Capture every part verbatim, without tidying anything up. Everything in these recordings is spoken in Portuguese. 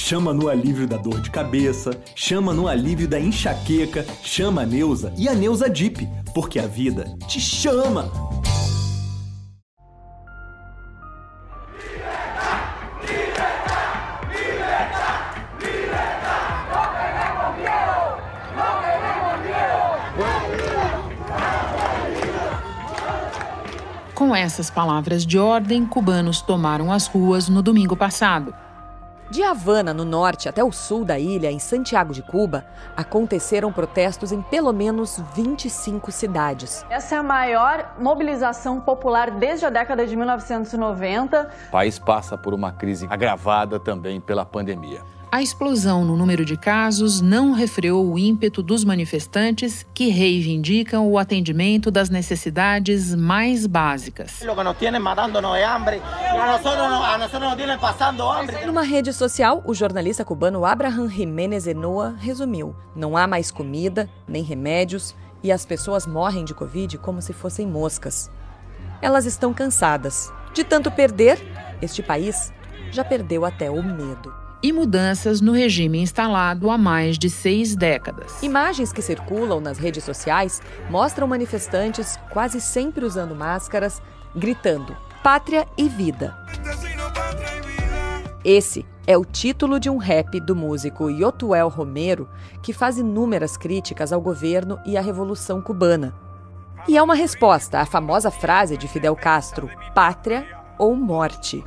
chama no alívio da dor de cabeça, chama no alívio da enxaqueca, chama a Neusa e a Neusa Deep, porque a vida te chama! Com essas palavras de ordem, cubanos tomaram as ruas no domingo passado. De Havana, no norte, até o sul da ilha, em Santiago de Cuba, aconteceram protestos em pelo menos vinte e cinco cidades. Essa é a maior mobilização popular desde a década de mil novecentos e noventa. O país passa por uma crise agravada também pela pandemia. A explosão no número de casos não refreou o ímpeto dos manifestantes que reivindicam o atendimento das necessidades mais básicas. Numa rede social, o jornalista cubano Abraham Jiménez Enoa resumiu: não há mais comida, nem remédios, e as pessoas morrem de Covid como se fossem moscas. Elas estão cansadas. De tanto perder, este país já perdeu até o medo. E mudanças no regime instalado há mais de seis décadas. Imagens que circulam nas redes sociais mostram manifestantes quase sempre usando máscaras, gritando "Pátria e vida". Esse é o título de um rap do músico Yotuel Romero, que faz inúmeras críticas ao governo e à Revolução Cubana. E é uma resposta à famosa frase de Fidel Castro: "Pátria ou morte".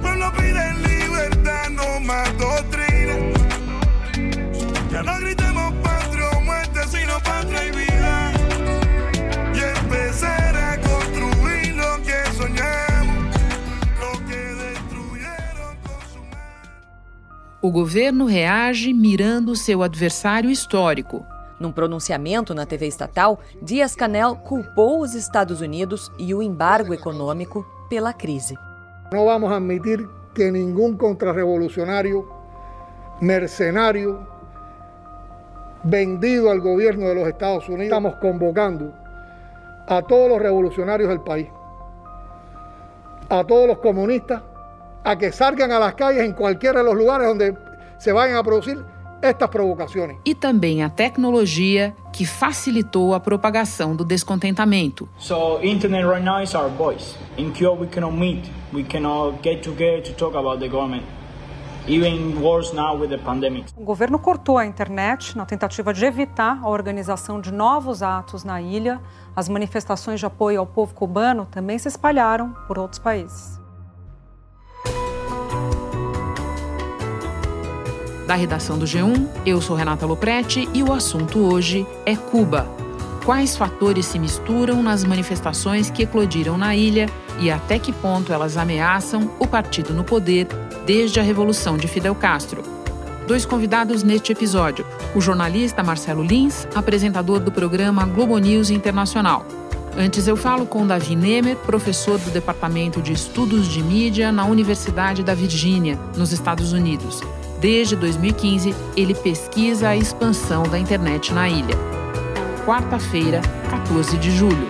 O governo reage mirando seu adversário histórico. Num pronunciamento na T V estatal, Díaz-Canel culpou os Estados Unidos e o embargo econômico pela crise. Não vamos admitir que nenhum contrarrevolucionário, mercenário, vendido al gobierno de los Estados Unidos. Estamos convocando a todos los revolucionarios del país, a todos los comunistas, a que salgan a las calles en cualquiera de los lugares donde se vayan a producir estas provocações. E também a tecnologia que facilitou a propagação do descontentamento. So internet right now is our voice. In Cuba we cannot meet, we cannot get together to talk about the government. Even worse now with the pandemic. O governo cortou a internet na tentativa de evitar a organização de novos atos na ilha. As manifestações de apoio ao povo cubano também se espalharam por outros países. Da redação do G um, eu sou Renata Lopretti e o assunto hoje é Cuba. Quais fatores se misturam nas manifestações que eclodiram na ilha e até que ponto elas ameaçam o partido no poder desde a Revolução de Fidel Castro? Dois convidados neste episódio: o jornalista Marcelo Lins, apresentador do programa Globo News Internacional. Antes eu falo com Davi Nemer, professor do Departamento de Estudos de Mídia na Universidade da Virgínia, nos Estados Unidos. Desde dois mil e quinze, ele pesquisa a expansão da internet na ilha. Quarta-feira, quatorze de julho.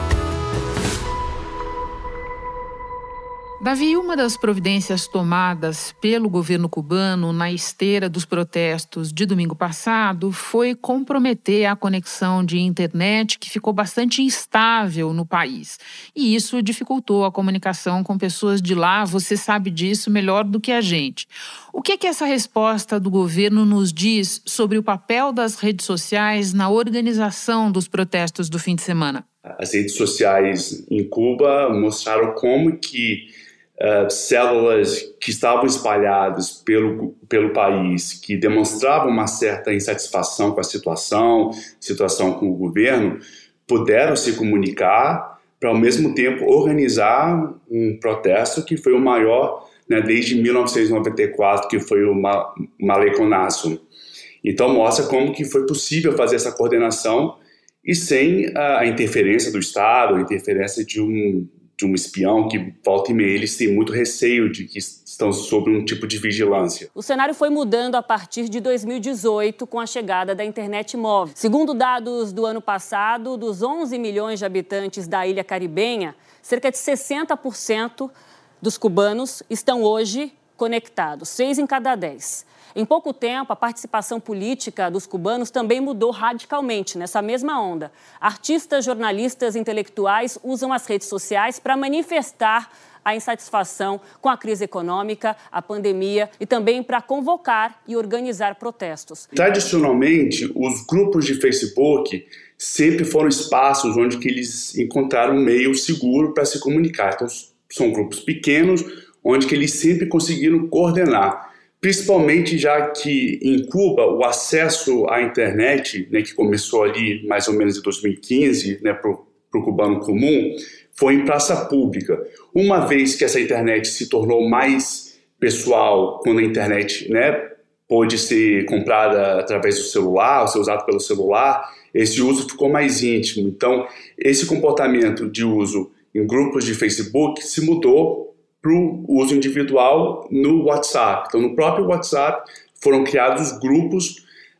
Davi, uma das providências tomadas pelo governo cubano na esteira dos protestos de domingo passado foi comprometer a conexão de internet, que ficou bastante instável no país. E isso dificultou a comunicação com pessoas de lá, você sabe disso melhor do que a gente. O que é que essa resposta do governo nos diz sobre o papel das redes sociais na organização dos protestos do fim de semana? As redes sociais em Cuba mostraram como que Uh, células que estavam espalhadas pelo, pelo país, que demonstravam uma certa insatisfação com a situação, situação com o governo, puderam se comunicar para, ao mesmo tempo, organizar um protesto que foi o maior, né, desde mil novecentos e noventa e quatro, que foi o Maleconazo. Então, mostra como que foi possível fazer essa coordenação e sem a, a interferência do Estado, a interferência de um de um espião que, volta e meia, eles têm muito receio de que estão sob um tipo de vigilância. O cenário foi mudando a partir de dois mil e dezoito, com a chegada da internet móvel. Segundo dados do ano passado, dos onze milhões de habitantes da ilha caribenha, cerca de sessenta por cento dos cubanos estão hoje conectados, seis em cada dez. Em pouco tempo, a participação política dos cubanos também mudou radicalmente nessa mesma onda. Artistas, jornalistas, intelectuais usam as redes sociais para manifestar a insatisfação com a crise econômica, a pandemia e também para convocar e organizar protestos. Tradicionalmente, os grupos de Facebook sempre foram espaços onde que eles encontraram um meio seguro para se comunicar. Então, são grupos pequenos, onde que eles sempre conseguiram coordenar. Principalmente já que em Cuba o acesso à internet, né, que começou ali mais ou menos em dois mil e quinze, né, para o cubano comum, foi em praça pública. Uma vez que essa internet se tornou mais pessoal, quando a internet, né, pôde ser comprada através do celular, ser usado pelo celular, esse uso ficou mais íntimo. Então, esse comportamento de uso em grupos de Facebook se mudou para o uso individual no WhatsApp. Então, no próprio WhatsApp foram criados grupos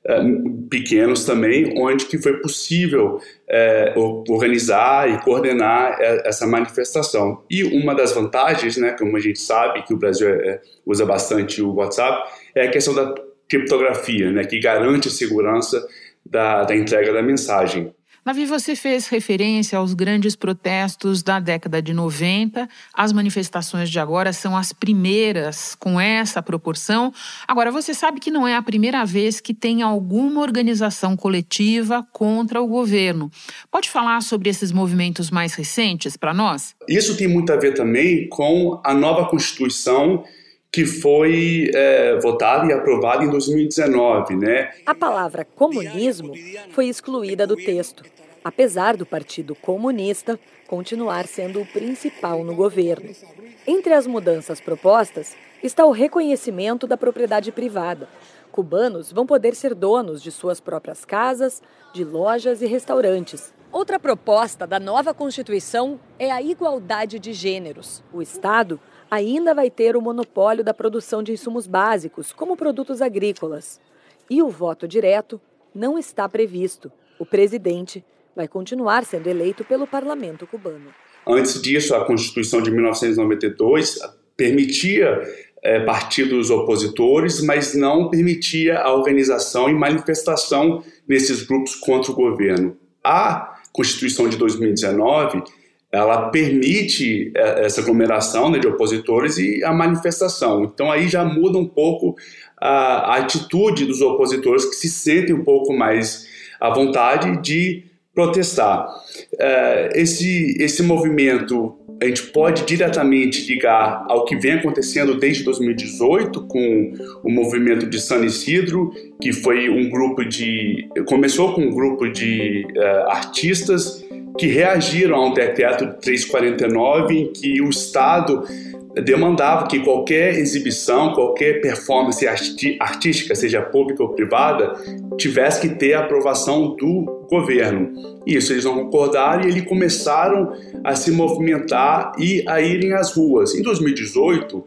uh, pequenos também, onde que foi possível uh, organizar e coordenar essa manifestação. E uma das vantagens, né, como a gente sabe, que o Brasil uh, usa bastante o WhatsApp, é a questão da criptografia, né, que garante a segurança da, da entrega da mensagem. Davi, você fez referência aos grandes protestos da década de noventa. As manifestações de agora são as primeiras com essa proporção. Agora, você sabe que não é a primeira vez que tem alguma organização coletiva contra o governo. Pode falar sobre esses movimentos mais recentes para nós? Isso tem muito a ver também com a nova Constituição que foi é, votada e aprovada em dois mil e dezenove, né? A palavra comunismo foi excluída do texto, apesar do Partido Comunista continuar sendo o principal no governo. Entre as mudanças propostas está o reconhecimento da propriedade privada. Cubanos vão poder ser donos de suas próprias casas, de lojas e restaurantes. Outra proposta da nova Constituição é a igualdade de gêneros. O Estado ainda vai ter o monopólio da produção de insumos básicos, como produtos agrícolas. E o voto direto não está previsto. O presidente vai continuar sendo eleito pelo parlamento cubano. Antes disso, a Constituição de mil novecentos e noventa e dois permitia é, partidos opositores, mas não permitia a organização e manifestação desses grupos contra o governo. A Constituição de dois mil e dezenove ela permite essa aglomeração, né, de opositores e a manifestação. Então aí já muda um pouco a, a atitude dos opositores, que se sentem um pouco mais à vontade de protestar. Uh, esse, esse movimento a gente pode diretamente ligar ao que vem acontecendo desde dois mil e dezoito com o movimento de San Isidro, que foi um grupo de... começou com um grupo de uh, artistas que reagiram a um decreto trezentos e quarenta e nove em que o Estado demandava que qualquer exibição, qualquer performance arti- artística, seja pública ou privada, tivesse que ter a aprovação do governo. Isso, eles não concordaram e eles começaram a se movimentar e a irem às ruas. Em dois mil e dezoito,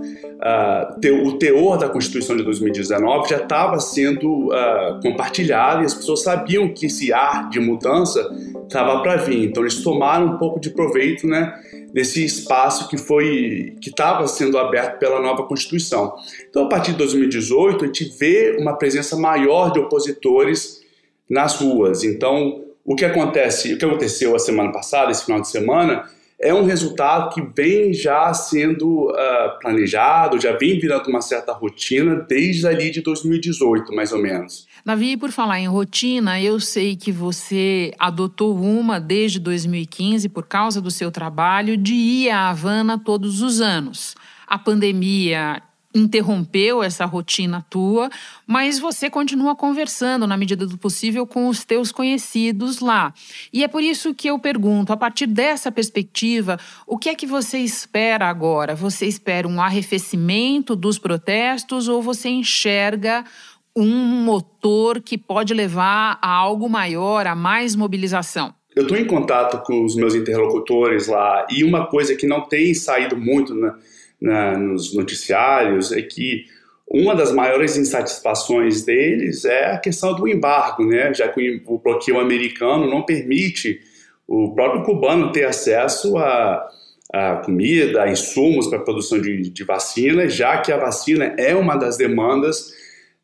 uh, te- o teor da Constituição de dois mil e dezenove já estava sendo uh, compartilhado e as pessoas sabiam que esse ar de mudança estava para vir. Então, eles tomaram um pouco de proveito, né, desse espaço que foi que estava sendo aberto pela nova Constituição. Então, a partir de dois mil e dezoito, a gente vê uma presença maior de opositores nas ruas. Então, o que acontece, o que aconteceu a semana passada, esse final de semana, é um resultado que vem já sendo uh, planejado, já vem virando uma certa rotina desde ali de dois mil e dezoito, mais ou menos. Davi, por falar em rotina, eu sei que você adotou uma desde dois mil e quinze por causa do seu trabalho de ir a Havana todos os anos. A pandemia interrompeu essa rotina tua, mas você continua conversando na medida do possível com os teus conhecidos lá. E é por isso que eu pergunto, a partir dessa perspectiva, o que é que você espera agora? Você espera um arrefecimento dos protestos ou você enxerga um motor que pode levar a algo maior, a mais mobilização? Eu estou em contato com os meus interlocutores lá e uma coisa que não tem saído muito na, na, nos noticiários é que uma das maiores insatisfações deles é a questão do embargo, né? Já que o bloqueio americano não permite o próprio cubano ter acesso a, a comida, a insumos para a produção de, de vacina, já que a vacina é uma das demandas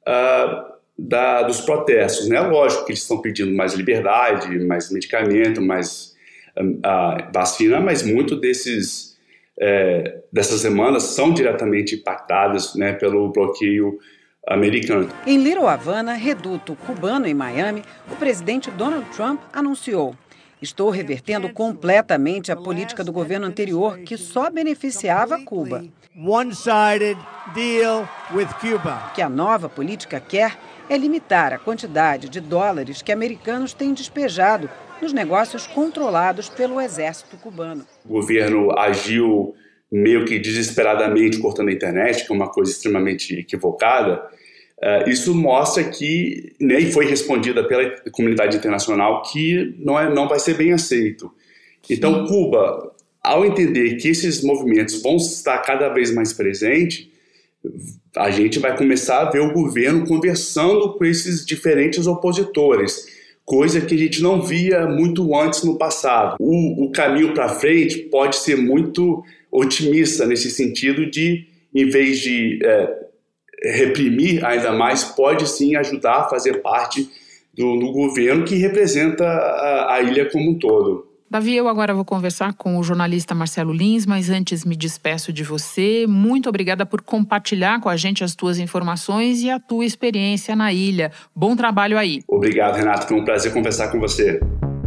uh, da, dos protestos, né? Lógico que eles estão pedindo mais liberdade, mais medicamento, mais uh, vacina, mas muito desses, é, dessas demandas são diretamente impactadas, né, pelo bloqueio americano. Em Little Havana, reduto cubano em Miami, o presidente Donald Trump anunciou: estou revertendo completamente a política do governo anterior, que só beneficiava Cuba. One-sided deal with Cuba. O que a nova política quer é limitar a quantidade de dólares que americanos têm despejado nos negócios controlados pelo exército cubano. O governo agiu meio que desesperadamente cortando a internet, que é uma coisa extremamente equivocada. Uh, isso mostra que, né, e foi respondida pela comunidade internacional, que não, é, não vai ser bem aceito. Então, Cuba, ao entender que esses movimentos vão estar cada vez mais presentes, a gente vai começar a ver o governo conversando com esses diferentes opositores, coisa que a gente não via muito antes no passado. O, o caminho para frente pode ser muito otimista nesse sentido de, em vez de é, reprimir ainda mais, pode sim ajudar a fazer parte do, do governo que representa a, a ilha como um todo. Davi, eu agora vou conversar com o jornalista Marcelo Lins, mas antes me despeço de você. Muito obrigada por compartilhar com a gente as tuas informações e a tua experiência na ilha. Bom trabalho aí. Obrigado, Renato. Foi um prazer conversar com você.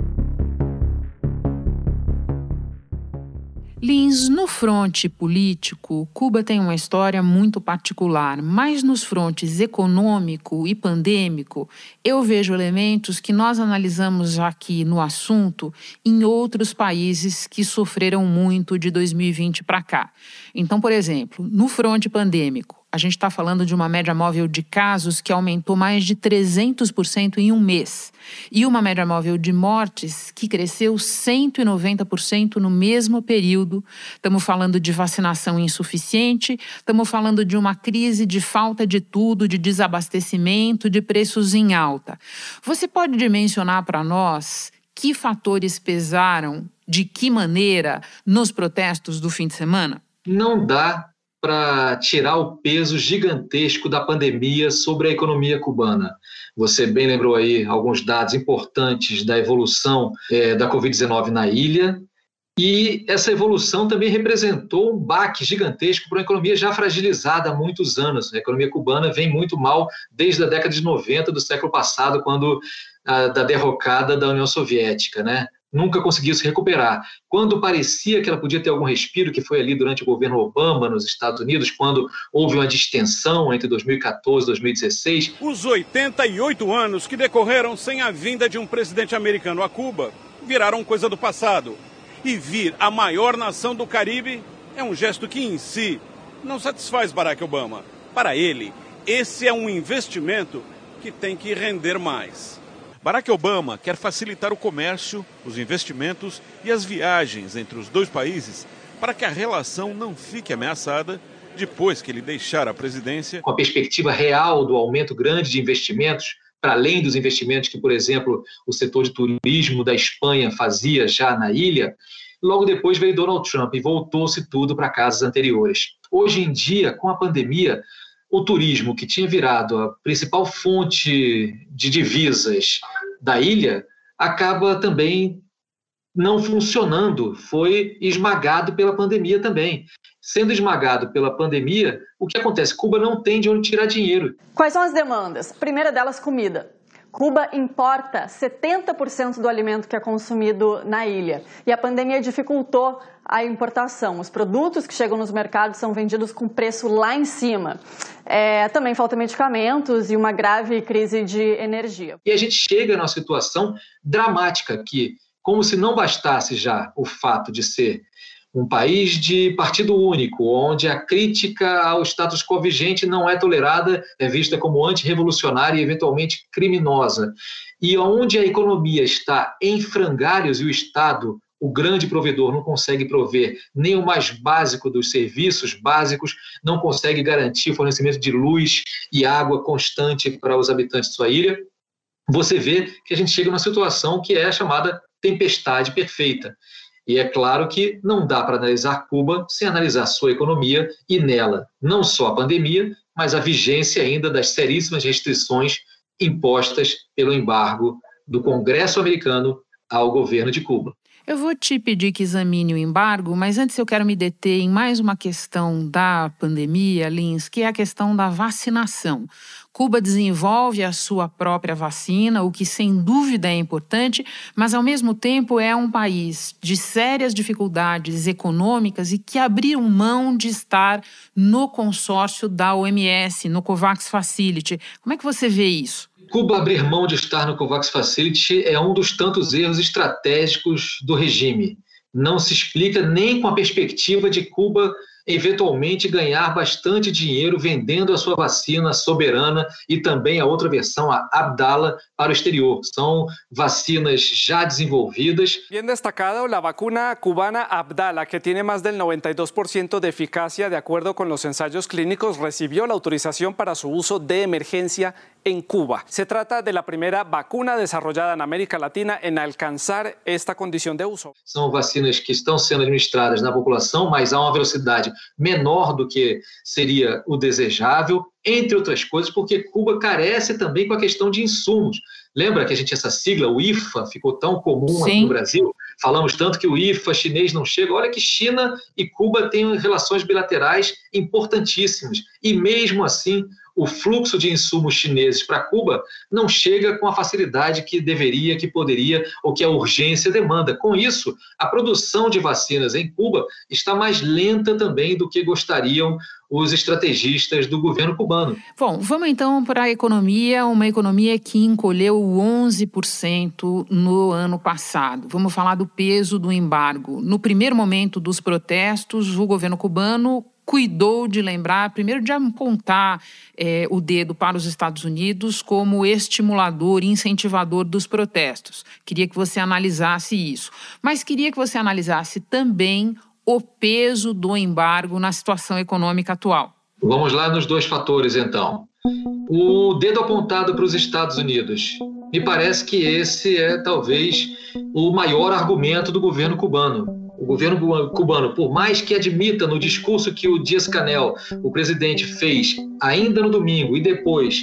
Lins, no fronte político, Cuba tem uma história muito particular, mas nos frontes econômico e pandêmico, eu vejo elementos que nós analisamos aqui no assunto em outros países que sofreram muito de dois mil e vinte para cá. Então, por exemplo, no fronte pandêmico, a gente está falando de uma média móvel de casos que aumentou mais de trezentos por cento em um mês. E uma média móvel de mortes que cresceu cento e noventa por cento no mesmo período. Estamos falando de vacinação insuficiente, estamos falando de uma crise de falta de tudo, de desabastecimento, de preços em alta. Você pode dimensionar para nós que fatores pesaram, de que maneira, nos protestos do fim de semana? Não dá para tirar o peso gigantesco da pandemia sobre a economia cubana. Você bem lembrou aí alguns dados importantes da evolução é, da covid dezenove na ilha, e essa evolução também representou um baque gigantesco para uma economia já fragilizada há muitos anos. A economia cubana vem muito mal desde a década de noventa do século passado, quando a, da derrocada da União Soviética, né? Nunca conseguiu se recuperar. Quando parecia que ela podia ter algum respiro, que foi ali durante o governo Obama nos Estados Unidos, quando houve uma distensão entre dois mil e quatorze e dois mil e dezesseis. Os oitenta e oito anos que decorreram sem a vinda de um presidente americano a Cuba viraram coisa do passado. E vir a maior nação do Caribe é um gesto que, em si, não satisfaz Barack Obama. Para ele, esse é um investimento que tem que render mais. Barack Obama quer facilitar o comércio, os investimentos e as viagens entre os dois países para que a relação não fique ameaçada depois que ele deixar a presidência. Com a perspectiva real do aumento grande de investimentos, para além dos investimentos que, por exemplo, o setor de turismo da Espanha fazia já na ilha, logo depois veio Donald Trump e voltou-se tudo para casas anteriores. Hoje em dia, com a pandemia, o turismo, que tinha virado a principal fonte de divisas da ilha, acaba também não funcionando, foi esmagado pela pandemia também. Sendo esmagado pela pandemia, o que acontece? Cuba não tem de onde tirar dinheiro. Quais são as demandas? A primeira delas, comida. Cuba importa setenta por cento do alimento que é consumido na ilha. E a pandemia dificultou a importação. Os produtos que chegam nos mercados são vendidos com preço lá em cima. É, também falta medicamentos e uma grave crise de energia. E a gente chega numa situação dramática que, como se não bastasse já o fato de ser um país de partido único, onde a crítica ao status quo vigente não é tolerada, é vista como antirrevolucionária e eventualmente criminosa. E onde a economia está em frangalhos e o Estado, o grande provedor, não consegue prover nem o mais básico dos serviços básicos, não consegue garantir o fornecimento de luz e água constante para os habitantes de sua ilha, você vê que a gente chega numa situação que é a chamada tempestade perfeita. E é claro que não dá para analisar Cuba sem analisar sua economia e nela não só a pandemia, mas a vigência ainda das seríssimas restrições impostas pelo embargo do Congresso americano ao governo de Cuba. Eu vou te pedir que examine o embargo, mas antes eu quero me deter em mais uma questão da pandemia, Lins, que é a questão da vacinação. Cuba desenvolve a sua própria vacina, o que sem dúvida é importante, mas ao mesmo tempo é um país de sérias dificuldades econômicas e que abriu mão de estar no consórcio da O M S, no COVAX Facility. Como é que você vê isso? Cuba abrir mão de estar no COVAX Facility é um dos tantos erros estratégicos do regime. Não se explica nem com a perspectiva de Cuba eventualmente ganhar bastante dinheiro vendendo a sua vacina soberana e também a outra versão, a Abdala, para o exterior. São vacinas já desenvolvidas. Bien destacado, la vacuna cubana Abdala, que tiene más del noventa y dos por ciento de eficacia de acuerdo con los ensayos clínicos, recibió la autorización para su uso de emergencia en Cuba. Se trata de la primera vacuna desarrollada en América Latina en alcanzar esta condición de uso. São vacinas que estão sendo administradas na população, mas a uma velocidade menor do que seria o desejável, entre outras coisas, porque Cuba carece também com a questão de insumos. Lembra que a gente, essa sigla, o I F A, ficou tão comum aqui no Brasil? Falamos tanto que o I F A chinês não chega. Olha que China e Cuba têm relações bilaterais importantíssimas. E mesmo assim, o fluxo de insumos chineses para Cuba não chega com a facilidade que deveria, que poderia, ou que a urgência demanda. Com isso, a produção de vacinas em Cuba está mais lenta também do que gostariam os estrategistas do governo cubano. Bom, vamos então para a economia, uma economia que encolheu onze por cento no ano passado. Vamos falar do peso do embargo. No primeiro momento dos protestos, o governo cubano cuidou de lembrar, primeiro de apontar é, o dedo para os Estados Unidos como estimulador e incentivador dos protestos. Queria que você analisasse isso. Mas queria que você analisasse também o peso do embargo na situação econômica atual. Vamos lá nos dois fatores, então. O dedo apontado para os Estados Unidos. Me parece que esse é, talvez, o maior argumento do governo cubano. O governo cubano, por mais que admita no discurso que o Díaz-Canel, o presidente, fez ainda no domingo e depois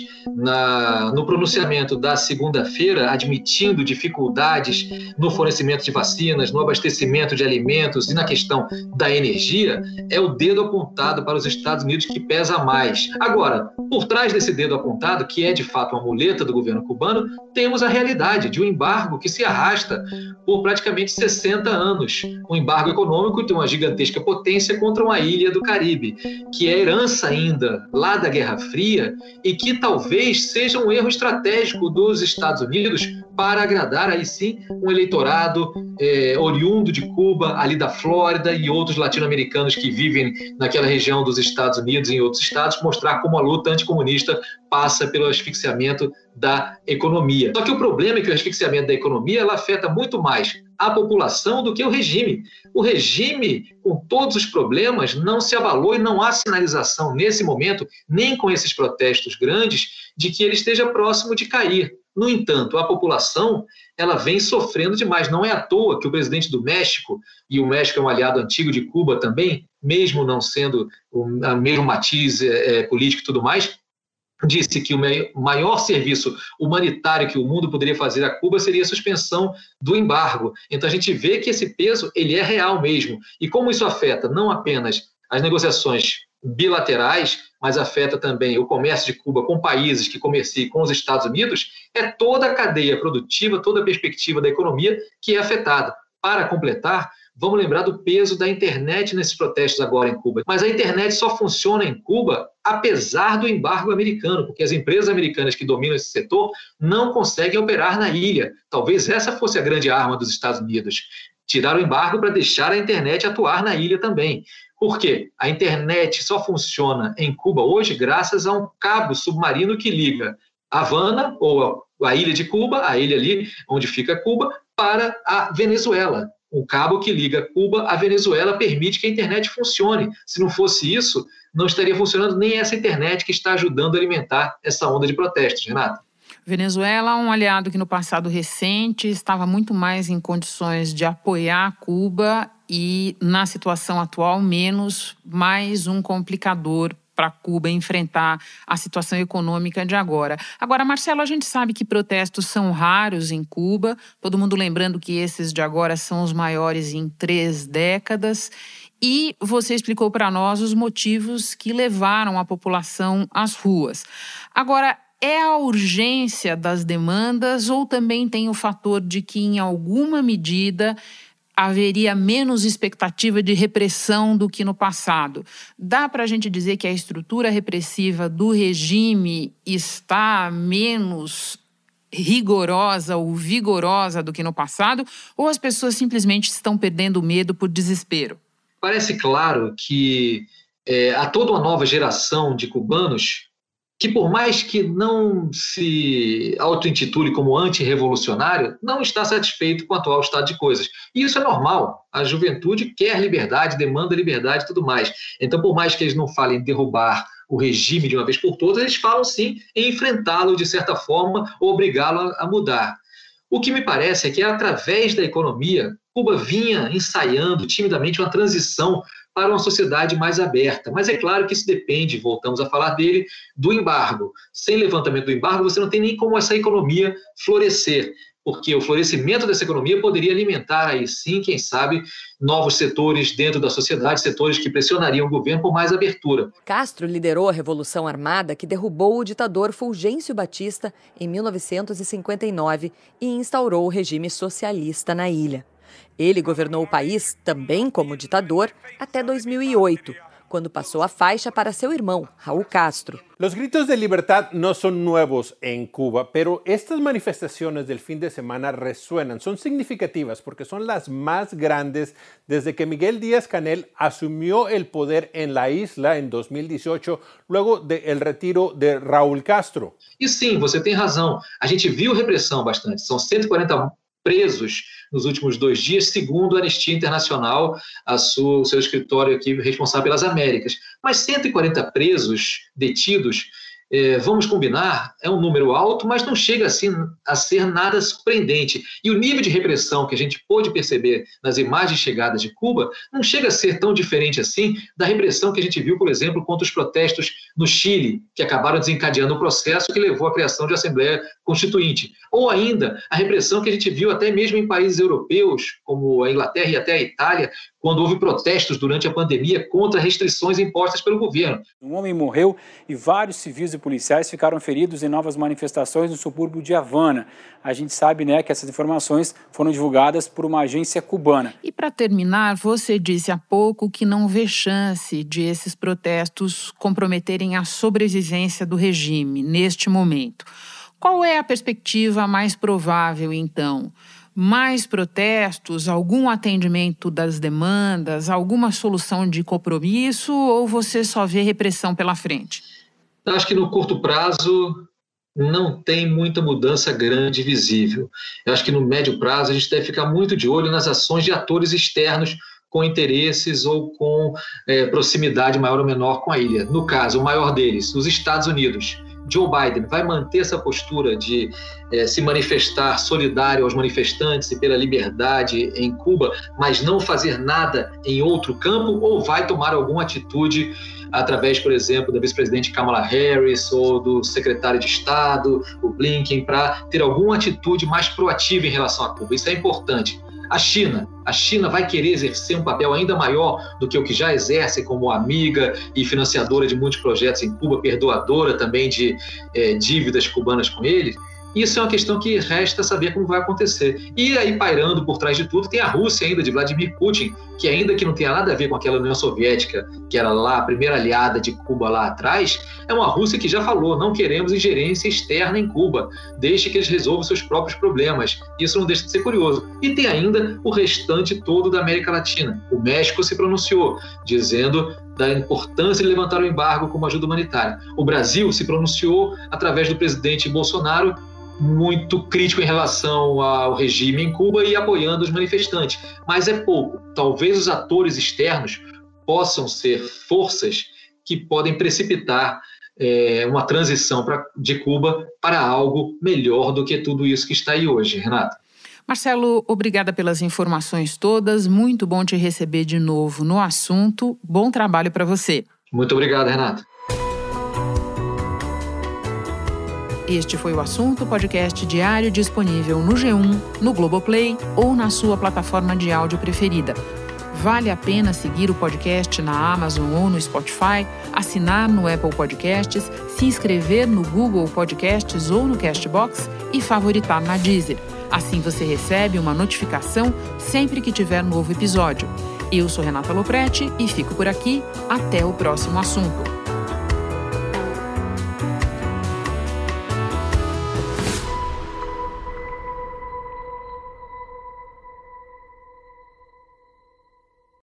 na, no pronunciamento da segunda-feira, admitindo dificuldades no fornecimento de vacinas, no abastecimento de alimentos e na questão da energia, é o dedo apontado para os Estados Unidos que pesa mais. Agora, por trás desse dedo apontado, que é de fato uma muleta do governo cubano, temos a realidade de um embargo que se arrasta por praticamente sessenta anos. Um embargo econômico de uma gigantesca potência contra uma ilha do Caribe, que é herança ainda lá da Guerra Fria e que talvez seja um erro estratégico dos Estados Unidos para agradar aí sim um eleitorado é, oriundo de Cuba, ali da Flórida e outros latino-americanos que vivem naquela região dos Estados Unidos e em outros estados, mostrar como a luta anticomunista passa pelo asfixiamento da economia. Só que o problema é que o asfixiamento da economia ela afeta muito mais a população do que o regime. O regime, com todos os problemas, não se abalou e não há sinalização nesse momento, nem com esses protestos grandes, de que ele esteja próximo de cair. No entanto, a população ela vem sofrendo demais. Não é à toa que o presidente do México, e o México é um aliado antigo de Cuba também, mesmo não sendo o mesmo matiz é, político e tudo mais, disse que o maior serviço humanitário que o mundo poderia fazer a Cuba seria a suspensão do embargo. Então a gente vê que esse peso ele é real mesmo. E como isso afeta não apenas as negociações bilaterais, mas afeta também o comércio de Cuba com países que comerciam com os Estados Unidos, é toda a cadeia produtiva, toda a perspectiva da economia que é afetada. Para completar, vamos lembrar do peso da internet nesses protestos agora em Cuba. Mas a internet só funciona em Cuba apesar do embargo americano, porque as empresas americanas que dominam esse setor não conseguem operar na ilha. Talvez essa fosse a grande arma dos Estados Unidos. Tirar o embargo para deixar a internet atuar na ilha também. Por quê? A internet só funciona em Cuba hoje graças a um cabo submarino que liga Havana, ou a ilha de Cuba, a ilha ali onde fica Cuba, para a Venezuela. O cabo que liga Cuba à Venezuela permite que a internet funcione. Se não fosse isso, não estaria funcionando nem essa internet que está ajudando a alimentar essa onda de protestos, Renata. Venezuela, um aliado que no passado recente estava muito mais em condições de apoiar Cuba e, na situação atual, menos, mais um complicador para Cuba enfrentar a situação econômica de agora. Agora, Marcelo, a gente sabe que protestos são raros em Cuba, todo mundo lembrando que esses de agora são os maiores em três décadas, e você explicou para nós os motivos que levaram a população às ruas. Agora, é a urgência das demandas ou também tem o fator de que, em alguma medida, haveria menos expectativa de repressão do que no passado? Dá para a gente dizer que a estrutura repressiva do regime está menos rigorosa ou vigorosa do que no passado? Ou as pessoas simplesmente estão perdendo medo por desespero? Parece claro que é, há toda uma nova geração de cubanos que, por mais que não se auto-intitule como antirrevolucionário, não está satisfeito com o atual estado de coisas. E isso é normal. A juventude quer liberdade, demanda liberdade e tudo mais. Então, por mais que eles não falem em derrubar o regime de uma vez por todas, eles falam, sim, em enfrentá-lo de certa forma ou obrigá-lo a mudar. O que me parece é que, através da economia, Cuba vinha ensaiando timidamente uma transição para uma sociedade mais aberta. Mas é claro que isso depende, voltamos a falar dele, do embargo. Sem levantamento do embargo, você não tem nem como essa economia florescer, porque o florescimento dessa economia poderia alimentar, aí sim, quem sabe, novos setores dentro da sociedade, setores que pressionariam o governo por mais abertura. Castro liderou a Revolução Armada que derrubou o ditador Fulgêncio Batista em mil novecentos e cinquenta e nove e instaurou o regime socialista na ilha. Ele governou o país, também como ditador, até dois mil e oito, quando passou a faixa para seu irmão, Raúl Castro. Los gritos de libertad no son nuevos en Cuba, pero estas manifestaciones del fin de semana resuenan, son significativas porque son las más grandes desde que Miguel Díaz-Canel asumió el poder en la isla en dois mil e dezoito, luego del retiro de Raúl Castro. E sim, você tem razão. A gente viu repressão bastante. São cento e quarenta presos nos últimos dois dias, segundo a Anistia Internacional, a sua, o seu escritório aqui responsável pelas Américas. Mas cento e quarenta presos, detidos, é, vamos combinar, é um número alto, mas não chega assim a ser nada surpreendente. E o nível de repressão que a gente pôde perceber nas imagens chegadas de Cuba não chega a ser tão diferente assim da repressão que a gente viu, por exemplo, contra os protestos no Chile, que acabaram desencadeando o processo que levou à criação de Assembleia Constituinte. Ou ainda a repressão que a gente viu até mesmo em países europeus, como a Inglaterra e até a Itália, quando houve protestos durante a pandemia contra restrições impostas pelo governo. Um homem morreu e vários civis e policiais ficaram feridos em novas manifestações no subúrbio de Havana. A gente sabe, né, que essas informações foram divulgadas por uma agência cubana. E para terminar, você disse há pouco que não vê chance de esses protestos comprometerem a sobrevivência do regime neste momento. Qual é a perspectiva mais provável, então? Mais protestos, algum atendimento das demandas, alguma solução de compromisso ou você só vê repressão pela frente? Eu acho que no curto prazo não tem muita mudança grande e visível. Eu acho que no médio prazo a gente deve ficar muito de olho nas ações de atores externos com interesses ou com é, proximidade maior ou menor com a ilha. No caso, o maior deles, os Estados Unidos. Joe Biden vai manter essa postura de eh, se manifestar solidário aos manifestantes e pela liberdade em Cuba, mas não fazer nada em outro campo, ou vai tomar alguma atitude através, por exemplo, da vice-presidente Kamala Harris ou do secretário de Estado, o Blinken, para ter alguma atitude mais proativa em relação a Cuba? Isso é importante. A China, a China vai querer exercer um papel ainda maior do que o que já exerce como amiga e financiadora de muitos projetos em Cuba, perdoadora também de é, dívidas cubanas com eles. Isso é uma questão que resta saber como vai acontecer. E aí, pairando por trás de tudo, tem a Rússia ainda, de Vladimir Putin, que ainda que não tenha nada a ver com aquela União Soviética, que era lá a primeira aliada de Cuba lá atrás, é uma Rússia que já falou, não queremos ingerência externa em Cuba, deixe que eles resolvam seus próprios problemas. Isso não deixa de ser curioso. E tem ainda o restante todo da América Latina. O México se pronunciou, dizendo da importância de levantar o embargo como ajuda humanitária. O Brasil se pronunciou através do presidente Bolsonaro, muito crítico em relação ao regime em Cuba e apoiando os manifestantes. Mas é pouco. Talvez os atores externos possam ser forças que podem precipitar é, uma transição pra, de Cuba para algo melhor do que tudo isso que está aí hoje, Renata. Marcelo, obrigada pelas informações todas. Muito bom te receber de novo no assunto. Bom trabalho para você. Muito obrigado, Renata. Este foi o Assunto, podcast diário disponível no G um, no Globoplay ou na sua plataforma de áudio preferida. Vale a pena seguir o podcast na Amazon ou no Spotify, assinar no Apple Podcasts, se inscrever no Google Podcasts ou no Castbox e favoritar na Deezer. Assim você recebe uma notificação sempre que tiver novo episódio. Eu sou Renata Loprete e fico por aqui. Até o próximo assunto.